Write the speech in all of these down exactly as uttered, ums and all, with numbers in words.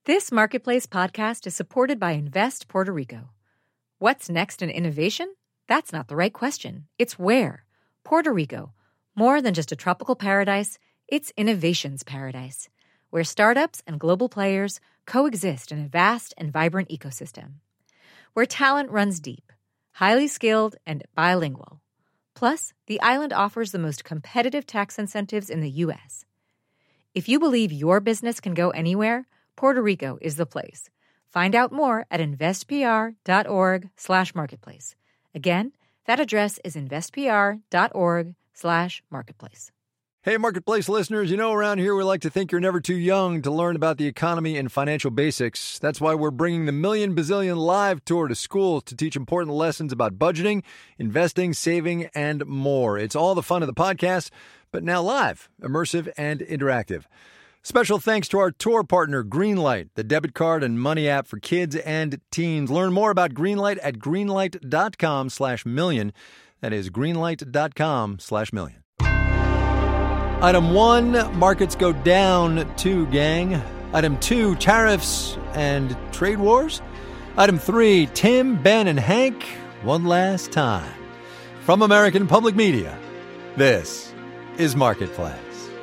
This Marketplace podcast is supported by Invest Puerto Rico. What's next in innovation? That's not the right question. It's where. Puerto Rico. More than just a tropical paradise, it's innovation's paradise, where startups and global players coexist in a vast and vibrant ecosystem. Where talent runs deep, highly skilled, and bilingual. Plus, the island offers the most competitive tax incentives in the U S. If you believe your business can go anywhere, Puerto Rico is the place. Find out more at investpr.org slash marketplace. Again, that address is investpr.org slash marketplace. Hey, Marketplace listeners, you know around here we like to think you're never too young to learn about the economy and financial basics. That's why we're bringing the Million Bazillion Live Tour to schools to teach important lessons about budgeting, investing, saving, and more. It's all the fun of the podcast, but now live, immersive, and interactive. Special thanks to our tour partner, Greenlight, the debit card and money app for kids and teens. Learn more about Greenlight at greenlight.com slash million. That is greenlight.com slash million. Item one, markets go down two, gang. Item two, tariffs and trade wars. Item three, Tim, Ben, and Hank, one last time. From American Public Media, this is Marketplace.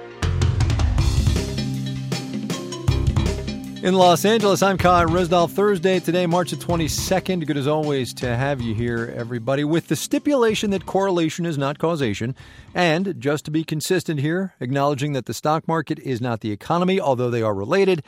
In Los Angeles, I'm Kai Resdahl. Thursday today, March the twenty-second. Good as always to have you here, everybody, with the stipulation that correlation is not causation. And just to be consistent here, acknowledging that the stock market is not the economy, although they are related,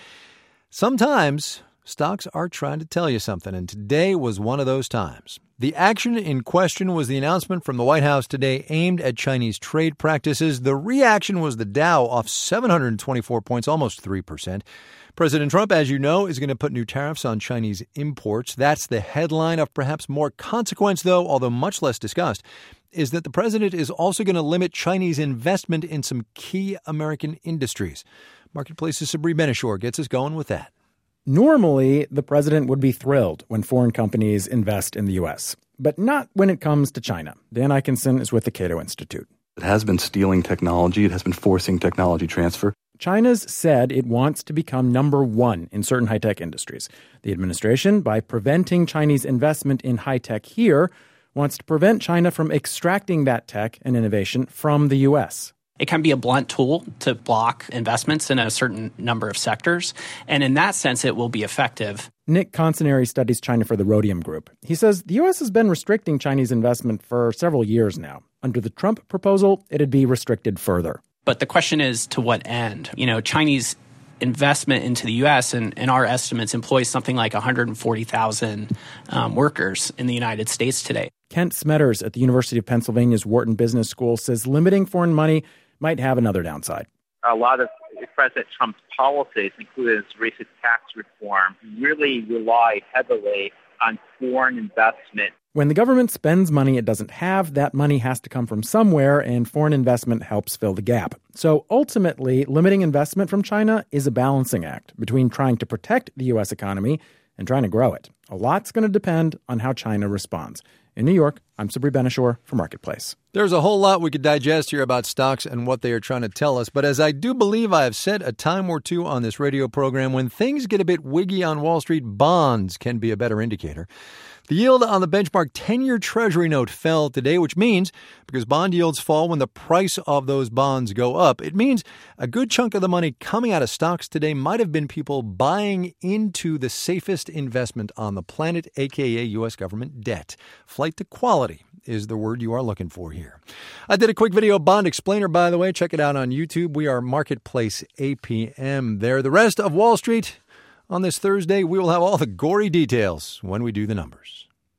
sometimes stocks are trying to tell you something, and today was one of those times. The action in question was the announcement from the White House today aimed at Chinese trade practices. The reaction was the Dow off seven hundred twenty-four points, almost three percent. President Trump, as you know, is going to put new tariffs on Chinese imports. That's the headline. Of perhaps more consequence, though, although much less discussed, is that the president is also going to limit Chinese investment in some key American industries. Marketplace's Sabri Benishore gets us going with that. Normally, the president would be thrilled when foreign companies invest in the U S, but not when it comes to China. Dan Ikenson is with the Cato Institute. It has been stealing technology. It has been forcing technology transfer. China's said it wants to become number one in certain high-tech industries. The administration, by preventing Chinese investment in high-tech here, wants to prevent China from extracting that tech and innovation from the U S. It can be a blunt tool to block investments in a certain number of sectors, and in that sense, it will be effective. Nick Consinari studies China for the Rhodium Group. He says the U S has been restricting Chinese investment for several years now. Under the Trump proposal, it'd be restricted further. But the question is, to what end? You know, Chinese investment into the U S, and, and our estimates, employs something like one hundred forty thousand um, workers in the United States today. Kent Smetters at the University of Pennsylvania's Wharton Business School says limiting foreign money might have another downside. A lot of President Trump's policies, including his recent tax reform, really rely heavily on foreign investment. When the government spends money it doesn't have, that money has to come from somewhere, and foreign investment helps fill the gap. So ultimately, limiting investment from China is a balancing act between trying to protect the U S economy and trying to grow it. A lot's going to depend on how China responds. In New York, I'm Sabri Benishore for Marketplace. There's a whole lot we could digest here about stocks and what they are trying to tell us. But as I do believe I have said a time or two on this radio program, when things get a bit wiggy on Wall Street, bonds can be a better indicator. The yield on the benchmark ten-year Treasury note fell today, which means, because bond yields fall when the price of those bonds go up, it means a good chunk of the money coming out of stocks today might have been people buying into the safest investment on the planet, a k a. U S government debt. Flight to quality is the word you are looking for here. I did a quick video bond explainer, by the way. Check it out on YouTube. We are Marketplace A P M there. The rest of Wall Street on this Thursday, we will have all the gory details when we do the numbers.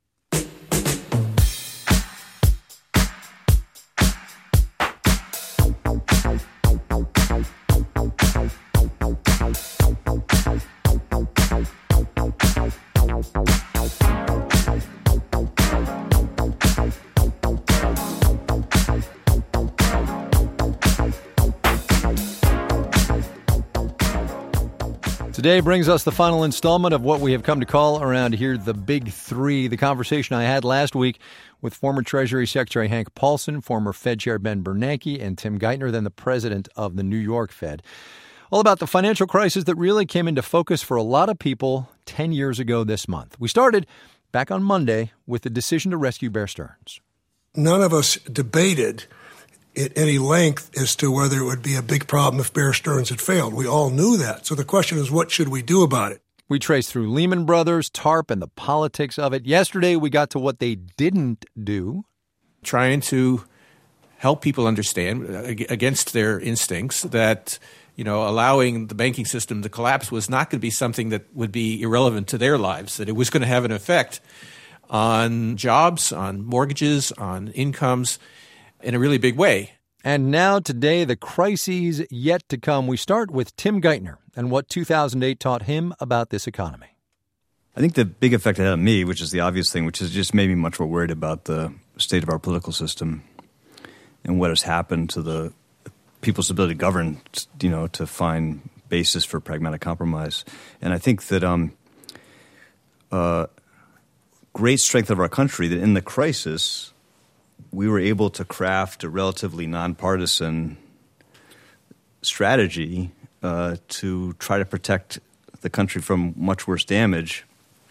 Today brings us the final installment of what we have come to call around here the Big Three, the conversation I had last week with former Treasury Secretary Hank Paulson, former Fed Chair Ben Bernanke, and Tim Geithner, then the president of the New York Fed. All about the financial crisis that really came into focus for a lot of people ten years ago this month. We started back on Monday with the decision to rescue Bear Stearns. None of us debated at any length as to whether it would be a big problem if Bear Stearns had failed. We all knew that. So the question is, what should we do about it? We traced through Lehman Brothers, TARP, and the politics of it. Yesterday, we got to what they didn't do. Trying to help people understand, against their instincts, that, you know, allowing the banking system to collapse was not going to be something that would be irrelevant to their lives, that it was going to have an effect on jobs, on mortgages, on incomes in a really big way. And now, today, the crises yet to come. We start with Tim Geithner and what two thousand eight taught him about this economy. I think the big effect it had on me, which is the obvious thing, which has just made me much more worried about the state of our political system and what has happened to the people's ability to govern, you know, to find basis for pragmatic compromise. And I think that um, uh, great strength of our country, that in the crisis, we were able to craft a relatively nonpartisan strategy uh, to try to protect the country from much worse damage.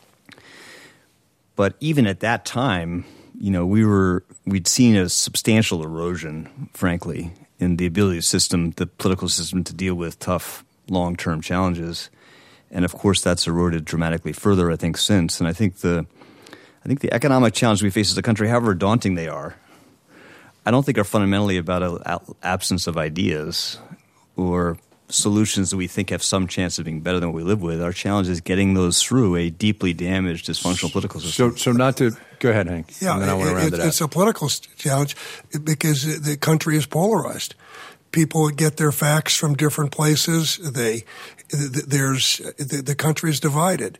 But even at that time, you know, we were we'd seen a substantial erosion, frankly, in the ability of the system, the political system, to deal with tough long-term challenges. And of course, that's eroded dramatically further, I think, since. And I think the I think the economic challenge we face as a country, however daunting they are, I don't think are fundamentally about an absence of ideas or solutions that we think have some chance of being better than what we live with. Our challenge is getting those through a deeply damaged, dysfunctional political system. So, so not to go ahead, Hank. Yeah, and then I want to round it, it out. It's a political challenge because the country is polarized. People get their facts from different places. They, there's the, the country is divided.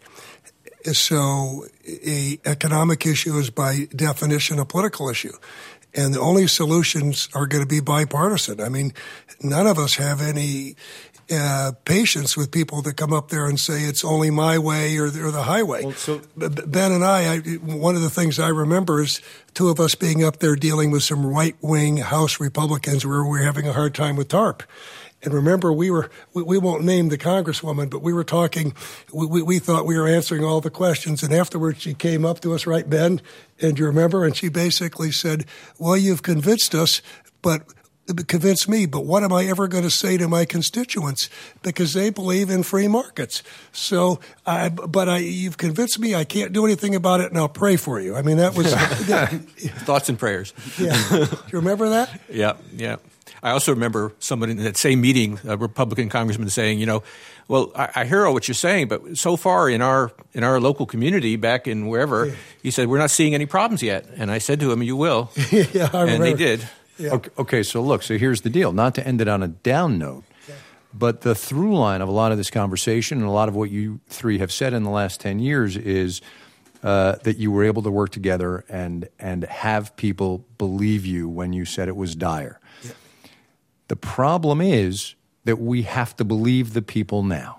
So, a economic issue is by definition a political issue. And the only solutions are going to be bipartisan. I mean, none of us have any uh, patience with people that come up there and say it's only my way or the, or the highway. Well, so Ben and I, I, one of the things I remember is two of us being up there dealing with some right-wing House Republicans where we were having a hard time with TARP. And remember, we were, we, we won't name the Congresswoman, but we were talking, we, we, we thought we were answering all the questions. And afterwards she came up to us, right, Ben? And you remember? And she basically said, well, you've convinced us, but convinced me, but what am I ever going to say to my constituents? Because they believe in free markets. So, I, but I, you've convinced me I can't do anything about it, and I'll pray for you. I mean, that was... Thoughts and prayers. Yeah. Do you remember that? Yeah, yeah. I also remember somebody in that same meeting, a Republican congressman, saying, you know, well, I, I hear all what you're saying, but so far in our in our local community back in wherever, yeah. he said, we're not seeing any problems yet. And I said to him, you will. yeah, I remember. And they did. Yeah. Okay, okay, so look, so here's the deal. Not to end it on a down note, yeah. but the through line of a lot of this conversation and a lot of what you three have said in the last ten years is uh, that you were able to work together and and have people believe you when you said it was dire. Yeah. The problem is that we have to believe the people now.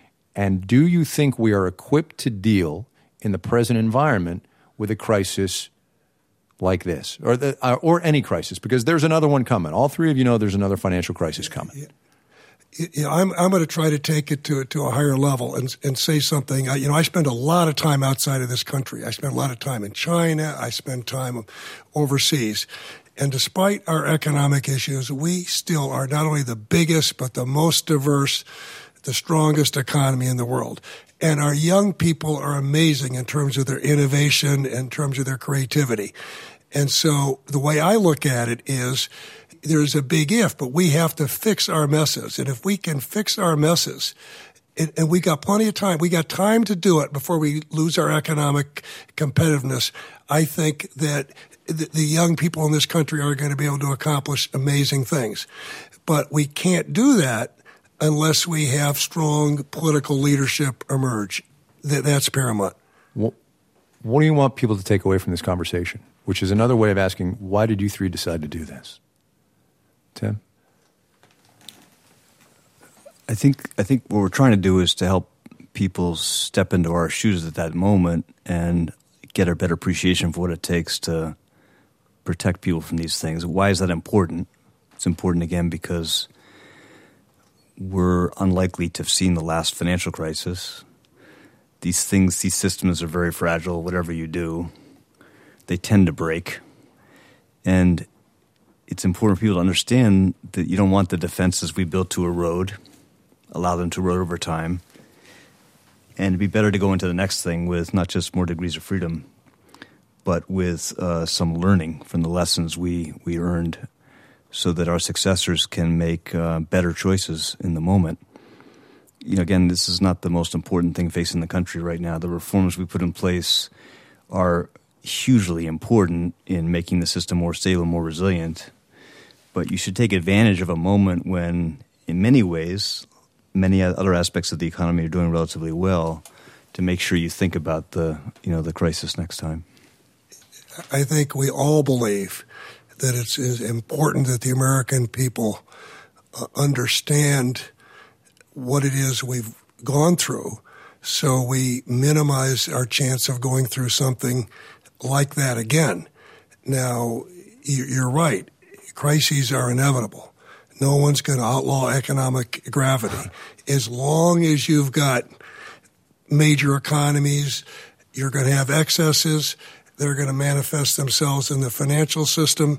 And do you think we are equipped to deal in the present environment with a crisis like this, or the, uh, or any crisis? Because there's another one coming. All three of you know there's another financial crisis coming. Yeah. You know, I'm I'm going to try to take it to to a higher level and and say something. I, you know, I spend a lot of time outside of this country. I spend a lot of time in China. I spend time overseas. And despite our economic issues, we still are not only the biggest, but the most diverse, the strongest economy in the world. And our young people are amazing in terms of their innovation, in terms of their creativity. And so the way I look at it is there's a big if, but we have to fix our messes. And if we can fix our messes, and, and we got plenty of time, we got time to do it before we lose our economic competitiveness, I think that the young people in this country are going to be able to accomplish amazing things. But we can't do that unless we have strong political leadership emerge. That, that's paramount. What, what do you want people to take away from this conversation? Which is another way of asking, why did you three decide to do this? Tim? I think I think what we're trying to do is to help people step into our shoes at that moment and get a better appreciation for what it takes to protect people from these things. Why is that important? It's important, again, because we're unlikely to have seen the last financial crisis. These things, these systems are very fragile. Whatever you do, they tend to break. And it's important for people to understand that you don't want the defenses we built to erode, allow them to erode over time. And it'd be better to go into the next thing with not just more degrees of freedom, but with uh, some learning from the lessons we, we earned so that our successors can make uh, better choices in the moment. You know, again, this is not the most important thing facing the country right now. The reforms we put in place are hugely important in making the system more stable, more resilient. But you should take advantage of a moment when, in many ways, many other aspects of the economy are doing relatively well to make sure you think about the, you know, the crisis next time. I think we all believe that it's important that the American people uh, understand what it is we've gone through so we minimize our chance of going through something like that again. Now, you're right. Crises are inevitable. No one's going to outlaw economic gravity. As long as you've got major economies, you're going to have excesses. They're going to manifest themselves in the financial system,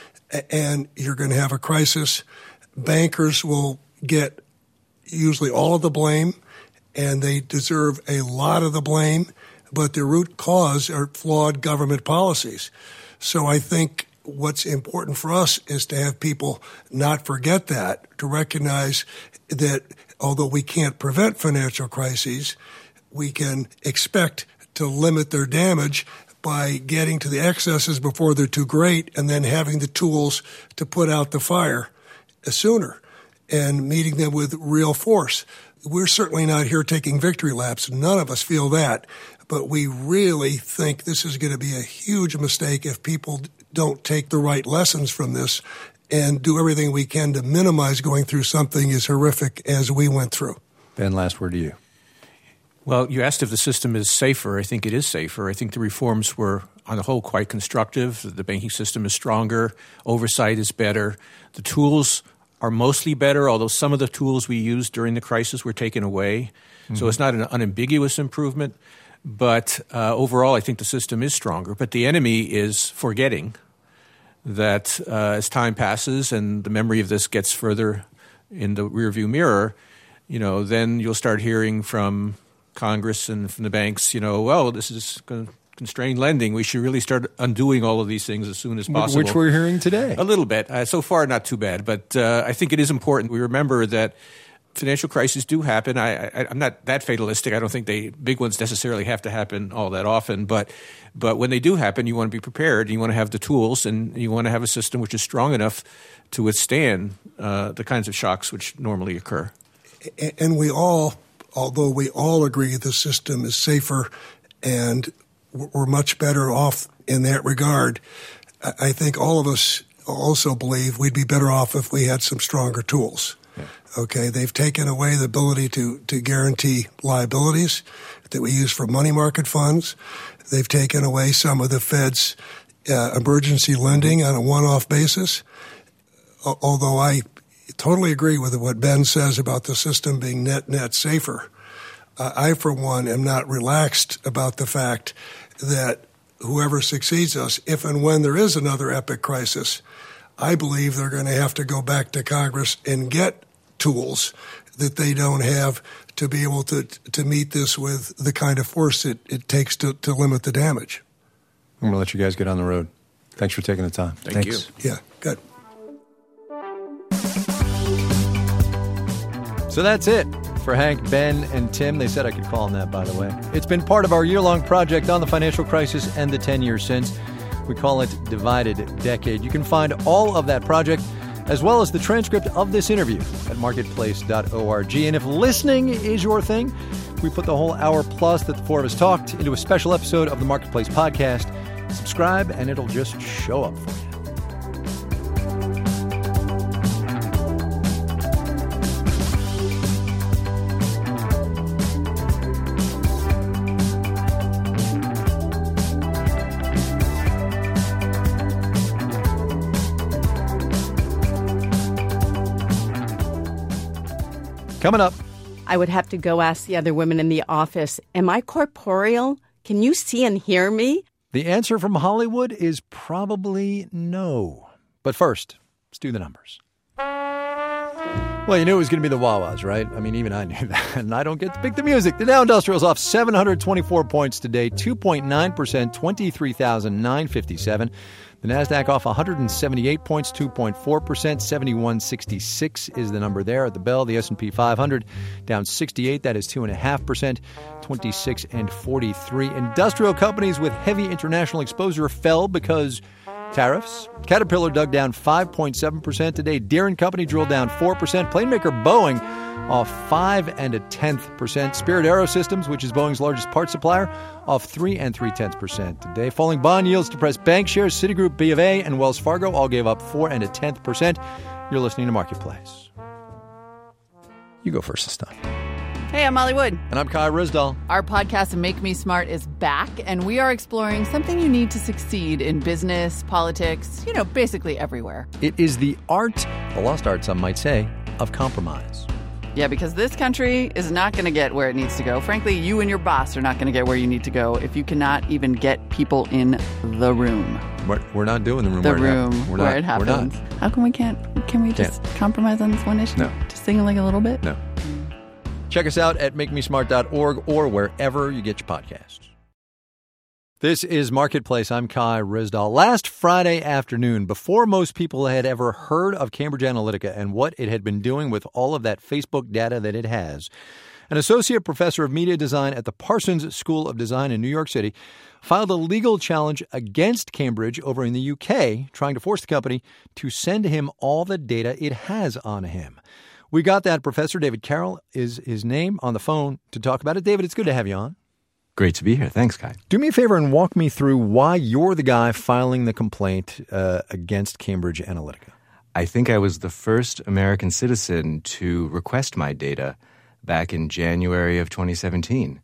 and you're going to have a crisis. Bankers will get usually all of the blame, and they deserve a lot of the blame, but the root cause are flawed government policies. So I think what's important for us is to have people not forget that, to recognize that although we can't prevent financial crises, we can expect to limit their damage by getting to the excesses before they're too great and then having the tools to put out the fire sooner and meeting them with real force. We're certainly not here taking victory laps. None of us feel that. But we really think this is going to be a huge mistake if people don't take the right lessons from this and do everything we can to minimize going through something as horrific as we went through. Ben, last word to you. Well, you asked if the system is safer. I think it is safer. I think the reforms were, on the whole, quite constructive. The banking system is stronger. Oversight is better. The tools are mostly better, although some of the tools we used during the crisis were taken away. Mm-hmm. So it's not an unambiguous improvement. But uh, overall, I think the system is stronger. But the enemy is forgetting that uh, as time passes and the memory of this gets further in the rearview mirror, you know, then you'll start hearing from Congress and from the banks, you know, well, this is going to constrain lending. We should really start undoing all of these things as soon as possible. Which we're hearing today. A little bit. Uh, so far, not too bad. But uh, I think it is important we remember that financial crises do happen. I, I, I'm not that fatalistic. I don't think they big ones necessarily have to happen all that often. But but when they do happen, you want to be prepared. You want to have the tools, and you want to have a system which is strong enough to withstand uh, the kinds of shocks which normally occur. And we all, although we all agree the system is safer and we're much better off in that regard, I think all of us also believe we'd be better off if we had some stronger tools. Yeah. Okay, they've taken away the ability to, to guarantee liabilities that we use for money market funds. They've taken away some of the Fed's uh, emergency lending on a one-off basis. Although I totally agree with what Ben says about the system being net, net safer. Uh, I, for one, am not relaxed about the fact that whoever succeeds us, if and when there is another epic crisis, I believe they're going to have to go back to Congress and get tools that they don't have to be able to to meet this with the kind of force it, it takes to, to limit the damage. I'm going to let you guys get on the road. Thanks for taking the time. Thank Thanks. you. Yeah, good. So that's it for Hank, Ben, and Tim. They said I could call them that, by the way. It's been part of our year-long project on the financial crisis and the ten years since. We call it Divided Decade. You can find all of that project, as well as the transcript of this interview, at marketplace dot org. And if listening is your thing, we put the whole hour plus that the four of us talked into a special episode of the Marketplace podcast. Subscribe, and it'll just show up for you. Coming up. I would have to go ask the other women in the office, am I corporeal? Can you see and hear me? The answer from Hollywood is probably no. But first, let's do the numbers. Well, you knew it was going to be the Wawas, right? I mean, even I knew that, and I don't get to pick the music. The Dow Industrial's off seven hundred twenty-four points today, two point nine percent, twenty-three thousand nine hundred fifty-seven. The NASDAQ off one hundred seventy-eight points, two point four percent, seventy-one sixty-six is the number there at the bell. The S and P five hundred down sixty-eight, that is two point five percent, twenty-six and forty-three. Industrial companies with heavy international exposure fell because tariffs. Caterpillar dug down five point seven percent today. Deere and Company drilled down four percent. Planemaker Boeing off five and a tenth percent. Spirit Aerosystems, which is Boeing's largest part supplier, off three and three tenths percent today. Falling bond yields depressed bank shares. Citigroup, B of A, and Wells Fargo all gave up four and a tenth percent. You're listening to Marketplace. You go first this time. Hey, I'm Molly Wood. And I'm Kai Ryssdal. Our podcast, Make Me Smart, is back, and we are exploring something you need to succeed in business, politics, you know, basically everywhere. It is the art, the lost art, some might say, of compromise. Yeah, because this country is not going to get where it needs to go. Frankly, you and your boss are not going to get where you need to go if you cannot even get people in the room. We're, we're not doing the room the where, room it, hap- we're where not, it happens. We're not. How come we can't? Can we just can't. compromise on this one issue? No. Just sing like a little bit? No. Check us out at make me smart dot org or wherever you get your podcasts. This is Marketplace. I'm Kai Ryssdal. Last Friday afternoon, before most people had ever heard of Cambridge Analytica and what it had been doing with all of that Facebook data that it has, an associate professor of media design at the Parsons School of Design in New York City filed a legal challenge against Cambridge over in the U K, trying to force the company to send him all the data it has on him. We got that. Professor David Carroll is his name, on the phone to talk about it. David, it's good to have you on. Great to be here. Thanks, Kai. Do me a favor and walk me through why you're the guy filing the complaint uh, against Cambridge Analytica. I think I was the first American citizen to request my data back in January of twenty seventeen.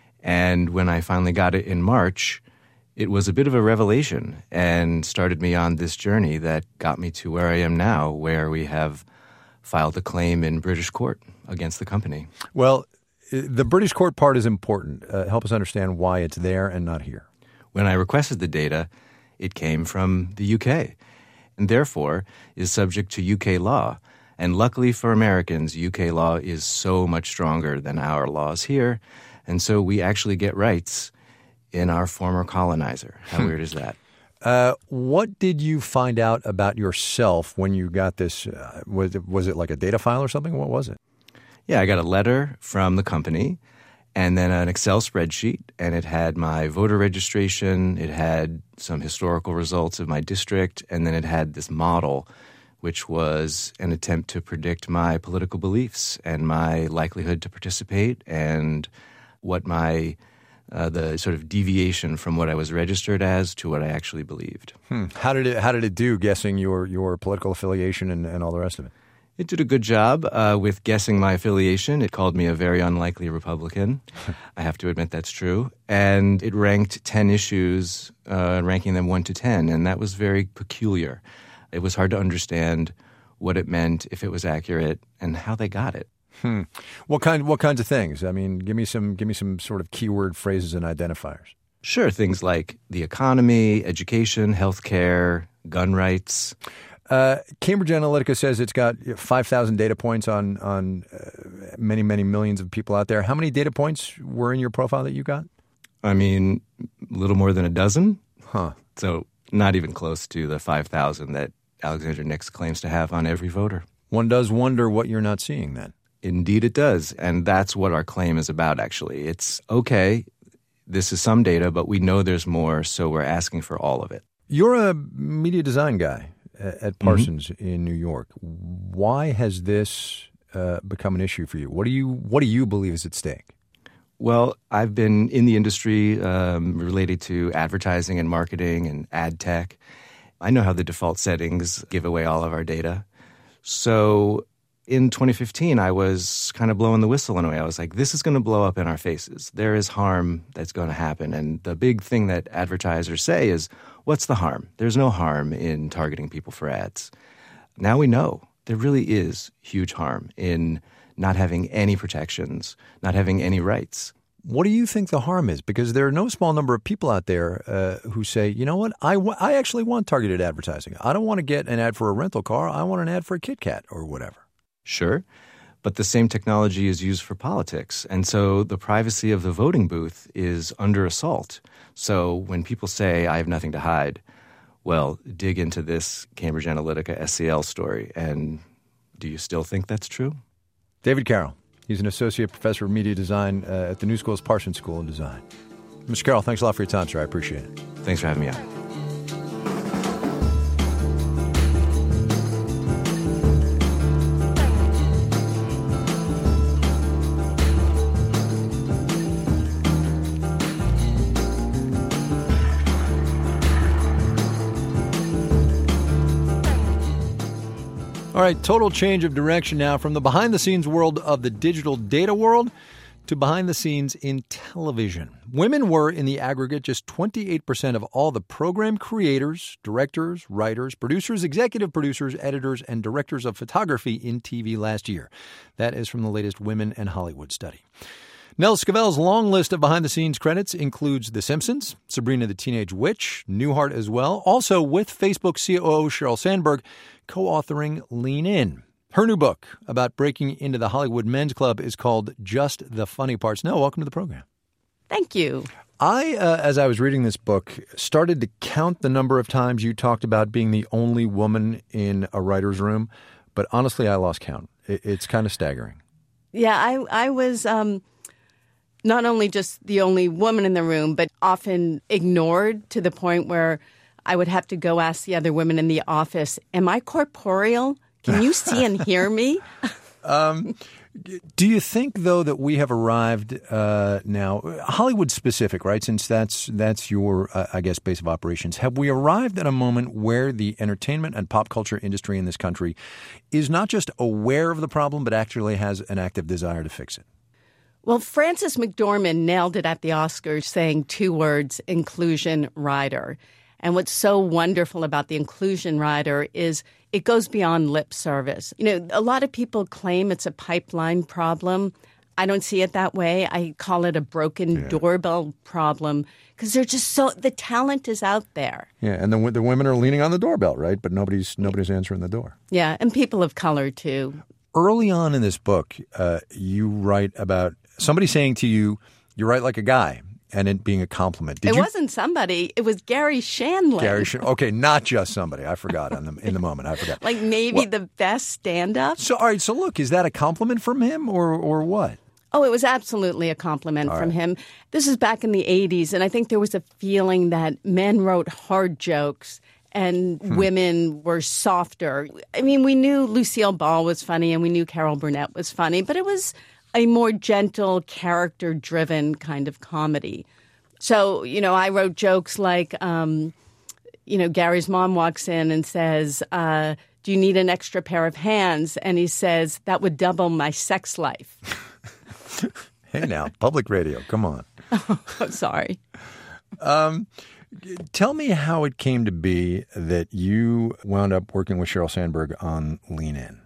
And when I finally got it in March, it was a bit of a revelation and started me on this journey that got me to where I am now, where we have filed a claim in British court against the company. Well, the British court part is important. Uh, help us understand why it's there and not here. When I requested the data, it came from the U K and therefore is subject to U K law. And luckily for Americans, U K law is so much stronger than our laws here. And so we actually get rights in our former colonizer. How weird is that? Uh, what did you find out about yourself when you got this? Uh, was it, was it like a data file or something? What was it? Yeah, I got a letter from the company and then an Excel spreadsheet, and it had my voter registration, it had some historical results of my district, and then it had this model, which was an attempt to predict my political beliefs and my likelihood to participate and what my Uh, the sort of deviation from what I was registered as to what I actually believed. Hmm. How did it How did it do guessing your, your political affiliation and, and all the rest of it? It did a good job uh, with guessing my affiliation. It called me a very unlikely Republican. I have to admit that's true. And it ranked ten issues, uh, ranking them one to ten, and that was very peculiar. It was hard to understand what it meant, if it was accurate, and how they got it. Hmm. What kind? What kinds of things? I mean, give me some. Give me some sort of keyword phrases and identifiers. Sure, things like the economy, education, healthcare, gun rights. Uh, Cambridge Analytica says it's got five thousand data points on on uh, many many millions of people out there. How many data points were in your profile that you got? I mean, a little more than a dozen. Huh. So not even close to the five thousand that Alexander Nix claims to have on every voter. One does wonder what you're not seeing then. Indeed it does, and that's what our claim is about, actually. It's, okay, this is some data, but we know there's more, so we're asking for all of it. You're a media design guy at Parsons mm-hmm. in New York. Why has this uh, become an issue for you? What do you What do you believe is at stake? Well, I've been in the industry um, related to advertising and marketing and ad tech. I know how the default settings give away all of our data. So in twenty fifteen, I was kind of blowing the whistle in a way. I was like, this is going to blow up in our faces. There is harm that's going to happen. And the big thing that advertisers say is, what's the harm? There's no harm in targeting people for ads. Now we know there really is huge harm in not having any protections, not having any rights. What do you think the harm is? Because there are no small number of people out there uh, who say, you know what, I, w- I actually want targeted advertising. I don't want to get an ad for a rental car. I want an ad for a Kit Kat or whatever. Sure, but the same technology is used for politics. And so the privacy of the voting booth is under assault. So when people say, I have nothing to hide, well, dig into this Cambridge Analytica S C L story. And do you still think that's true? David Carroll. He's an associate professor of media design uh, at the New School's Parsons School of Design. Mister Carroll, thanks a lot for your time, sir. I appreciate it. Thanks for having me on. All right, total change of direction now from the behind-the-scenes world of the digital data world to behind-the-scenes in television. Women were, in the aggregate, just twenty-eight percent of all the program creators, directors, writers, producers, executive producers, editors, and directors of photography in T V last year. That is from the latest Women in Hollywood study. Nell Scovell's long list of behind-the-scenes credits includes The Simpsons, Sabrina the Teenage Witch, Newhart as well, also with Facebook C O O Sheryl Sandberg co-authoring Lean In. Her new book about breaking into the Hollywood men's club is called Just the Funny Parts. Nell, welcome to the program. Thank you. I, uh, as I was reading this book, started to count the number of times you talked about being the only woman in a writer's room, but honestly, I lost count. It, it's kind of staggering. Yeah, I, I was... Um... not only just the only woman in the room, but often ignored to the point where I would have to go ask the other women in the office, am I corporeal? Can you see and hear me? um, do you think, though, that we have arrived uh, now, Hollywood specific, right, since that's that's your, uh, I guess, base of operations, have we arrived at a moment where the entertainment and pop culture industry in this country is not just aware of the problem, but actually has an active desire to fix it? Well, Frances McDormand nailed it at the Oscars saying two words, inclusion rider. And what's so wonderful about the inclusion rider is it goes beyond lip service. You know, a lot of people claim it's a pipeline problem. I don't see it that way. I call it a broken yeah. doorbell problem because they're just so – the talent is out there. Yeah, and the, the women are leaning on the doorbell, right? But nobody's nobody's answering the door. Yeah, and people of color too. Early on in this book, uh, you write about somebody saying to you, you write like a guy, and it being a compliment. Did it you? wasn't somebody. It was Gary Shandling. Gary Shandling. Okay, not just somebody. I forgot in the, in the moment. I forgot. Like maybe what? The best stand-up. So, all right, so look, is that a compliment from him or or what? Oh, it was absolutely a compliment all from right. him. This is back in the eighties, and I think there was a feeling that men wrote hard jokes and hmm. women were softer. I mean, we knew Lucille Ball was funny and we knew Carol Burnett was funny, but it was a more gentle, character-driven kind of comedy. So, you know, I wrote jokes like, um, you know, Gary's mom walks in and says, uh, do you need an extra pair of hands? And he says, that would double my sex life. Hey, now, public radio, come on. Oh, sorry. Um, tell me how it came to be that you wound up working with Sheryl Sandberg on Lean In.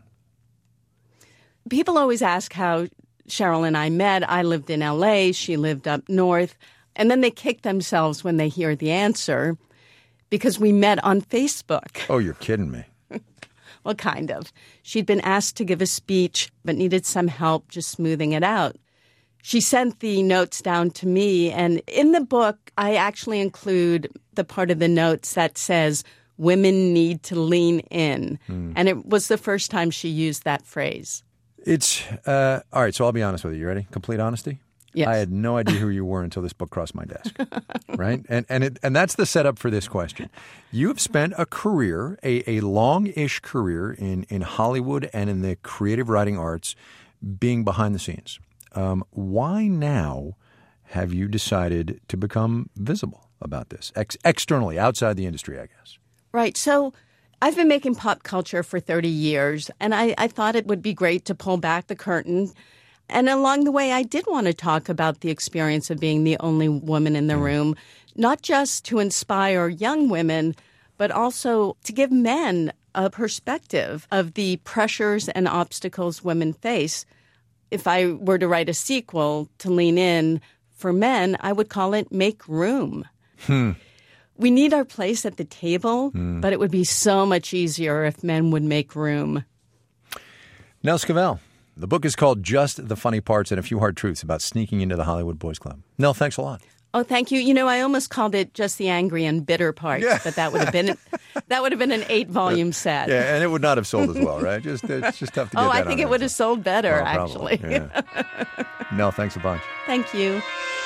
People always ask how Sheryl and I met. I lived in L A. She lived up north. And then they kick themselves when they hear the answer because we met on Facebook. Oh, you're kidding me. Well, kind of. She'd been asked to give a speech but needed some help just smoothing it out. She sent the notes down to me, and in the book, I actually include the part of the notes that says, women need to lean in. Mm. And it was the first time she used that phrase. It's, uh, all right, so I'll be honest with you. You ready? Complete honesty? Yes. I had no idea who you were until this book crossed my desk, right? And and it, and that's the setup for this question. You have spent a career, a, a long-ish career in, in Hollywood and in the creative writing arts being behind the scenes. Um, why now have you decided to become visible about this, ex- externally, outside the industry, I guess? Right. So I've been making pop culture for thirty years, and I, I thought it would be great to pull back the curtain. And along the way, I did want to talk about the experience of being the only woman in the room, not just to inspire young women, but also to give men a perspective of the pressures and obstacles women face. if I were to write a sequel to Lean In for men, I would call it Make Room. Hmm. We need our place at the table, Hmm. but it would be so much easier if men would make room. Nell Scovell. The book is called Just the Funny Parts and a Few Hard Truths About Sneaking into the Hollywood Boys Club. Nell, thanks a lot. Oh, thank you. You know, I almost called it Just the Angry and Bitter Parts, Yeah. but that would have been that would have been an eight-volume set. Yeah, and it would not have sold as well, right? Just It's just tough to get Oh, that I on think there. it would have sold better, Oh, probably, actually. yeah. Nell, thanks a bunch. Thank you.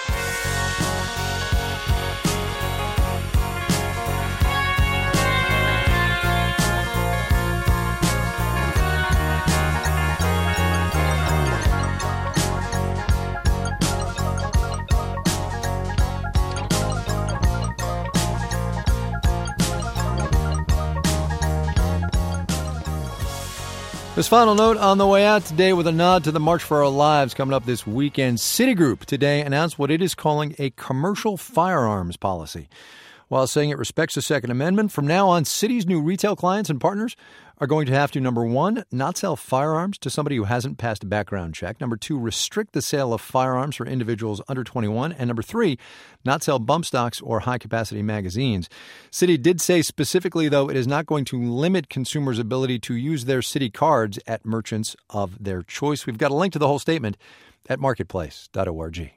This final note on the way out today with a nod to the March for Our Lives coming up this weekend. Citigroup today announced what it is calling a commercial firearms policy. While saying it respects the Second Amendment, from now on, Citi's new retail clients and partners are going to have to, number one, not sell firearms to somebody who hasn't passed a background check. Number two, restrict the sale of firearms for individuals under twenty-one. And number three, not sell bump stocks or high-capacity magazines. Citi did say specifically, though, it is not going to limit consumers' ability to use their Citi cards at merchants of their choice. We've got a link to the whole statement at marketplace dot org.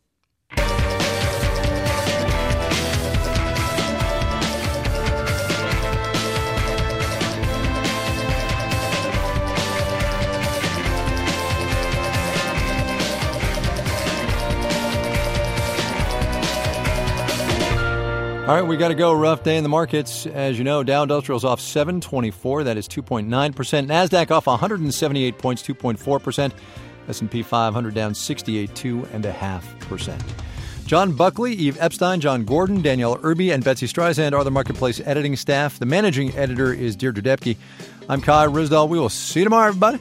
All right, we got to go. Rough day in the markets. As you know, Dow Industrial's off seven twenty-four. That is two point nine percent. NASDAQ off one hundred seventy-eight points, two point four percent. S and P five hundred down sixty-eight, two point five percent. John Buckley, Eve Epstein, John Gordon, Danielle Irby, and Betsy Streisand are the Marketplace editing staff. The managing editor is Deirdre Depke. I'm Kai Risdall. We will see you tomorrow, everybody.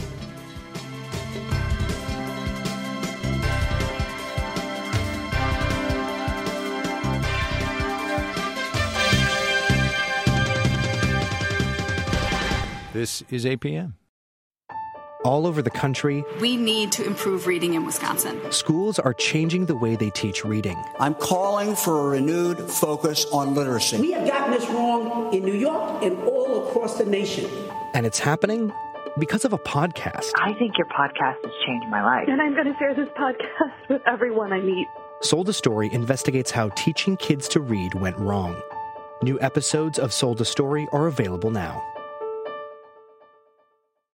This is A P M. All over the country, we need to improve reading in Wisconsin. Schools are changing the way they teach reading. I'm calling for a renewed focus on literacy. We have gotten this wrong in New York and all across the nation. And it's happening because of a podcast. I think your podcast has changed my life. And I'm going to share this podcast with everyone I meet. Sold a Story investigates how teaching kids to read went wrong. New episodes of Sold a Story are available now.